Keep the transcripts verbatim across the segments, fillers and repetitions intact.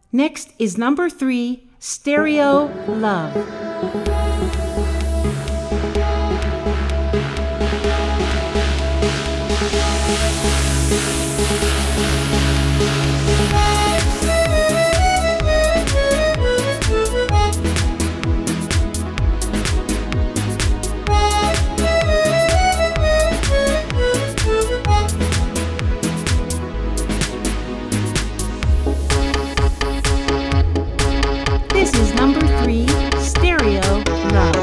Next is number three, Stereo Love. This is number three, Stereo Love.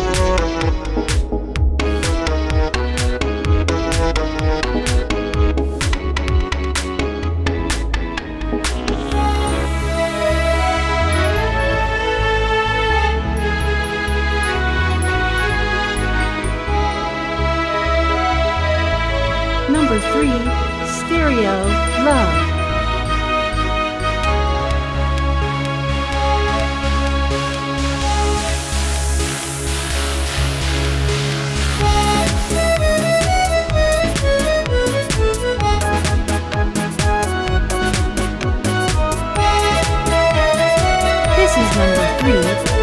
Number three, Stereo Love. This is number three,